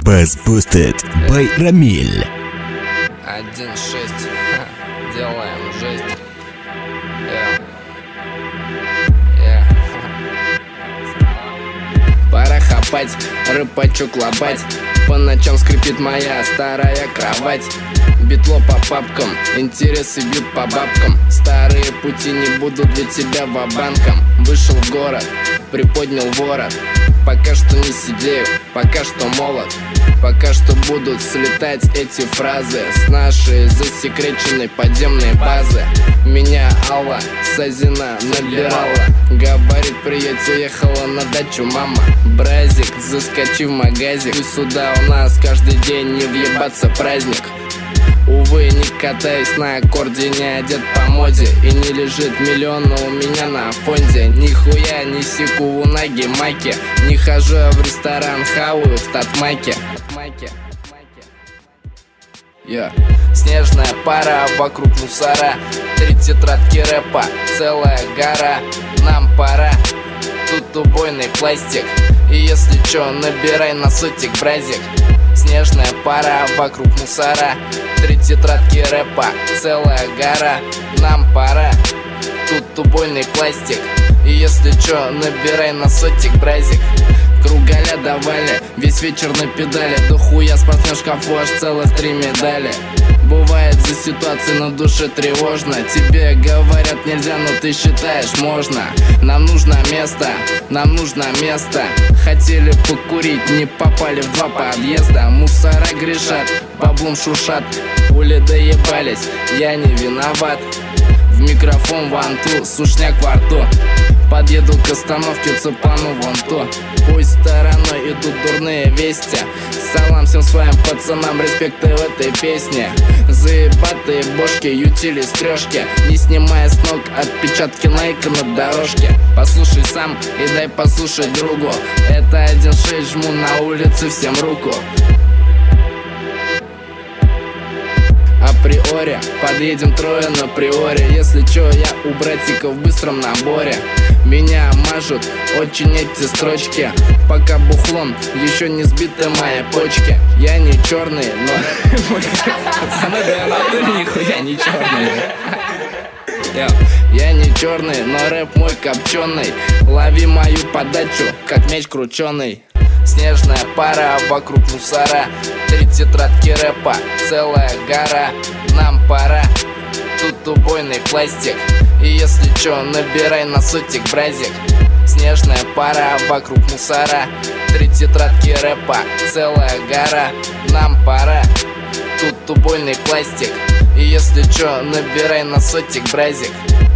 Bass Boosted by Рамиль. 1.6. Делаем жесть. Пора хапать, рыбачок лобать. По ночам скрипит моя старая кровать. Битло по папкам, интересы бьют по бабкам. Старые пути не будут для тебя ва-банком. Вышел в город, приподнял ворот. Пока что не сидею, пока что молод. Пока что будут слетать эти фразы с нашей засекреченной подземной базы. Меня Алла Сазина набирала. Говорит, приедь, уехала на дачу мама. Бразик, заскочи в магазик. И сюда у нас каждый день не въебаться праздник. Увы, не катаюсь на аккорде, не одет по моде. И не лежит миллиона у меня на фонде. Нихуя не секу у ноги маки. Не хожу я в ресторан, хаваю в татмаке. Снежная пара, вокруг мусора. 3 тетрадки рэпа, целая гора. Нам пора, тут убойный пластик. И если чё, набирай на сотик, бразик. Снежная пара, вокруг мусора. 3 тетрадки рэпа, целая гора. Нам пора, тут убойный пластик. И если чё, набирай на сотик, бразик. Кругаля давали, весь вечер на педали. Да хуя спортсмен в шкафу, аж целых 3 медали. Бывает за ситуацией на душе тревожно. Тебе говорят нельзя, но ты считаешь можно. Нам нужно место, нам нужно место. Хотели покурить, не попали в 2 подъезда. Мусора грешат, баблом шушат. Пули доебались, я не виноват. В микрофон ванту, сушняк во рту. Подъеду к остановке, цепану вон то. Пусть стороной идут дурные вести. Салам всем своим пацанам, респекты в этой песне. Заебатые бошки ютились трешки, не снимая с ног отпечатки Найка на дорожке. Послушай сам и дай послушать другу. Это 1.6, жму на улице всем руку. Априори, подъедем трое на приоре. Если чё, я у братика в быстром наборе. Меня мажут очень эти строчки. Пока бухлом еще не сбиты мои почки. Я не черный, но пацаны, да нихуя не черный. Я не черный, но рэп мой копченый. Лови мою подачу, как мяч крученый. Снежная пара, вокруг мусора. 3 тетрадки рэпа, целая гора. Нам пора, тут убойный пластик. И если чё, набирай на сотик, бразик. Снежная пара, вокруг мусора. 3 тетрадки рэпа, целая гора. Нам пора, тут убойный пластик. И если чё, набирай на сотик, бразик.